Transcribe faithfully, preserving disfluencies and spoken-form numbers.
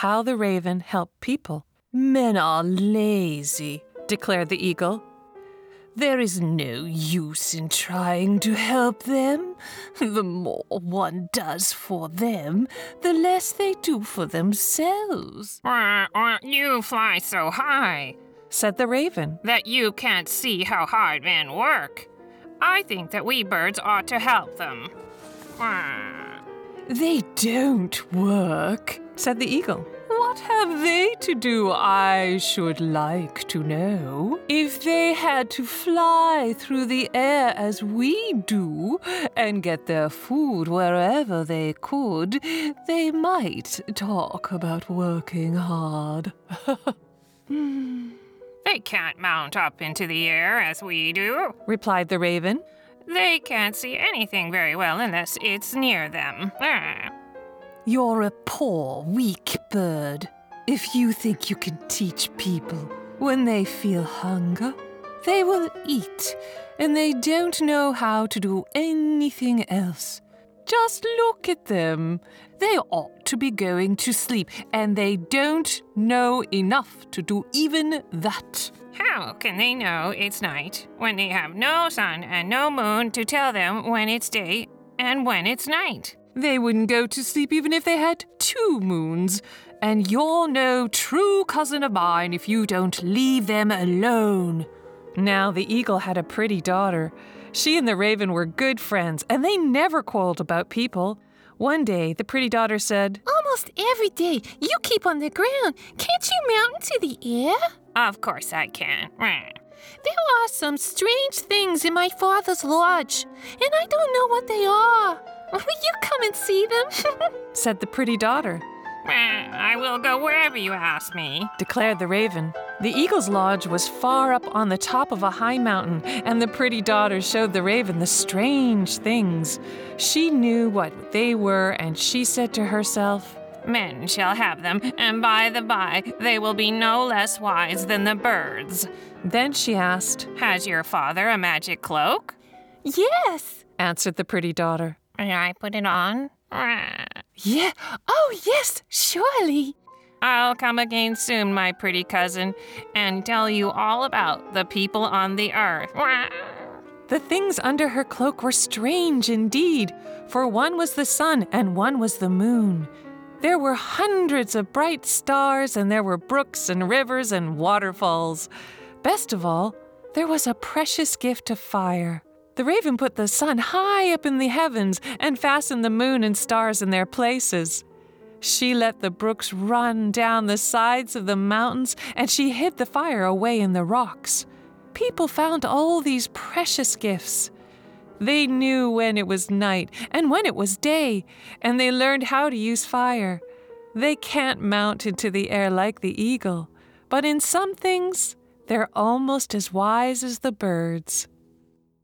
how the raven helped people. "Men are lazy," declared the eagle. "There is no use in trying to help them. The more one does for them, the less they do for themselves." "You fly so high," said the raven, "that you can't see how hard men work. I think that we birds ought to help them." "They don't work," said the eagle. "What have they to do, I should like to know? If they had to fly through the air as we do and get their food wherever they could, they might talk about working hard." "They can't mount up into the air as we do," replied the raven. "They can't see anything very well unless it's near them." "You're a poor, weak bird. If you think you can teach people when they feel hunger, they will eat, and they don't know how to do anything else. Just look at them. They ought to be going to sleep, and they don't know enough to do even that." "How can they know it's night when they have no sun and no moon to tell them when it's day and when it's night?" "They wouldn't go to sleep even if they had two moons. And you're no true cousin of mine if you don't leave them alone." Now the eagle had a pretty daughter. She and the raven were good friends, and they never quarreled about people. One day, the pretty daughter said, "Almost every day you keep on the ground. Can't you mount into the air?" "Of course I can." "There are some strange things in my father's lodge, and I don't know what they are. Will you come and see them?" said the pretty daughter. "I will go wherever you ask me," declared the raven. The eagle's lodge was far up on the top of a high mountain, and the pretty daughter showed the raven the strange things. She knew what they were, and she said to herself, "Men shall have them, and by the by, they will be no less wise than the birds." Then she asked, "Has your father a magic cloak?" "Yes," answered the pretty daughter. "May I put it on?" "Yeah, oh yes, surely." "I'll come again soon, my pretty cousin, and tell you all about the people on the earth." The things under her cloak were strange indeed, for one was the sun and one was the moon. There were hundreds of bright stars, and there were brooks and rivers and waterfalls. Best of all, there was a precious gift of fire. The raven put the sun high up in the heavens and fastened the moon and stars in their places. She let the brooks run down the sides of the mountains, and she hid the fire away in the rocks. People found all these precious gifts. They knew when it was night and when it was day, and they learned how to use fire. They can't mount into the air like the eagle, but in some things, they're almost as wise as the birds.